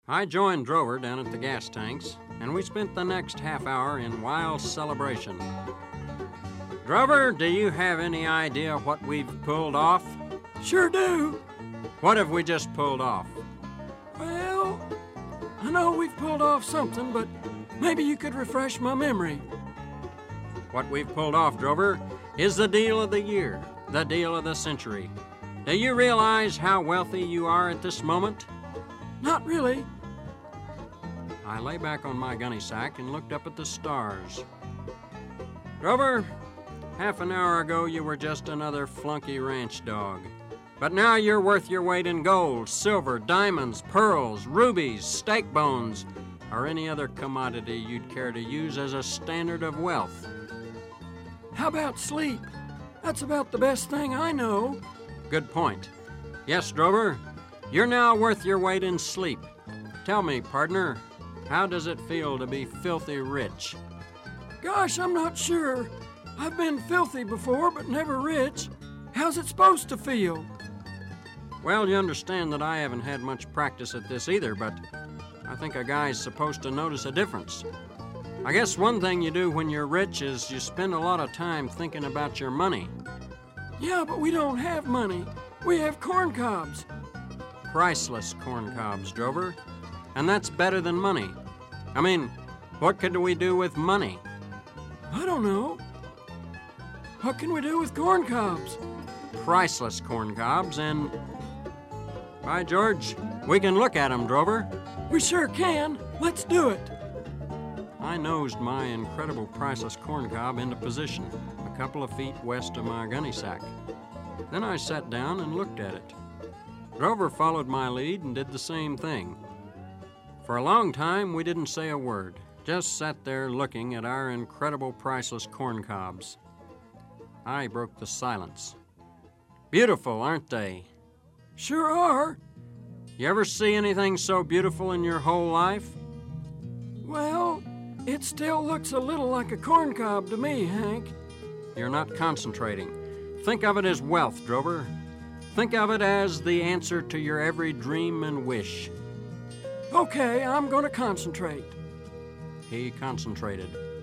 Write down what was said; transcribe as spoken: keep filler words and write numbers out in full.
I joined Drover down at the gas tanks, and we spent the next half hour in wild celebration. Drover, do you have any idea what we've pulled off? Sure do. What have we just pulled off? Well, I know we've pulled off something, but maybe you could refresh my memory. What we've pulled off, Drover, is the deal of the year, the deal of the century. Do you realize how wealthy you are at this moment? Not really. I lay back on my gunny sack and looked up at the stars. Drover, half an hour ago you were just another flunky ranch dog. But now you're worth your weight in gold, silver, diamonds, pearls, rubies, steak bones, or any other commodity you'd care to use as a standard of wealth. How about sleep? That's about the best thing I know. Good point. Yes, Drover, you're now worth your weight in sleep. Tell me, partner, how does it feel to be filthy rich? Gosh, I'm not sure. I've been filthy before, but never rich. How's it supposed to feel? Well, you understand that I haven't had much practice at this either, but I think a guy's supposed to notice a difference. I guess one thing you do when you're rich is you spend a lot of time thinking about your money. Yeah, but we don't have money. We have corn cobs. Priceless corn cobs, Drover. And that's better than money. I mean, what could we do with money? I don't know. What can we do with corn cobs? Priceless corn cobs, and by George, we can look at 'em, Drover. We sure can. Let's do it. I nosed my incredible priceless corn cob into position, a couple of feet west of my gunny sack. Then I sat down and looked at it. Drover followed my lead and did the same thing. For a long time, we didn't say a word, just sat there looking at our incredible priceless corn cobs. I broke the silence. Beautiful, aren't they? Sure are. You ever see anything so beautiful in your whole life? Well, it still looks a little like a corn cob to me, Hank. You're not concentrating. Think of it as wealth, Drover. Think of it as the answer to your every dream and wish. Okay, I'm going to concentrate. He concentrated.